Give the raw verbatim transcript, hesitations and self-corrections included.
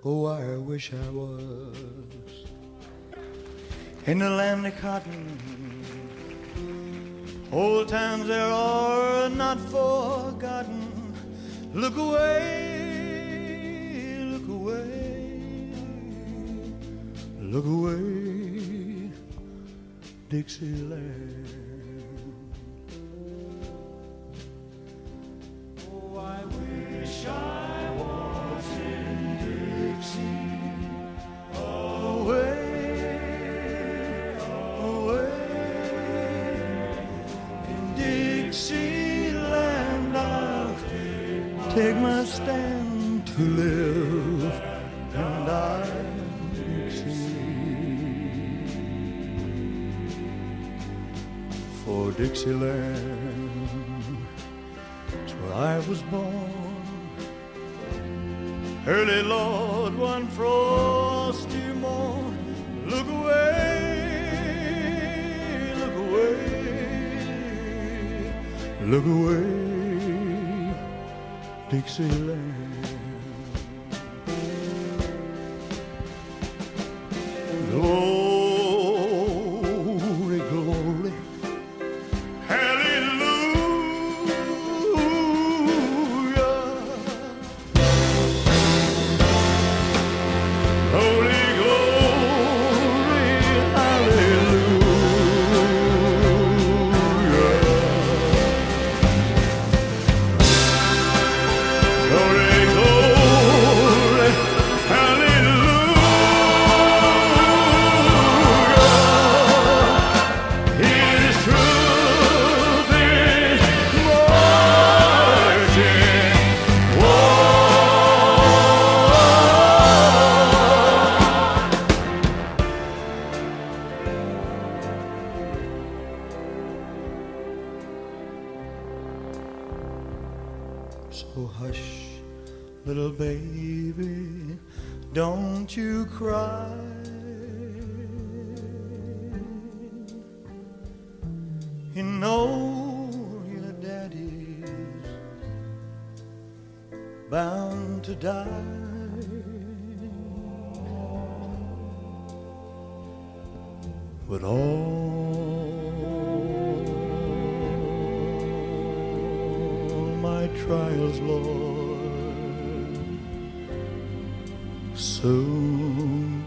Oh, I wish I was in the land of cotton. Old times there are not forgotten. Look away, look away, look away, Dixieland. Oh, I wish I was in Dixie, away, away in Dixieland. I'll take my stand to live and die in Dixie, for Dixieland, it's where I was born. Early, Lord, one frosty morn. Look away, look away, look away, Dixieland. Glory, glory, hallelujah. Glory, glory, hallelujah. Glory, glory, hallelujah. His truth is marching So hush, little baby, don't you cry. You know your daddy's bound to die. But all my trials, Lord, soon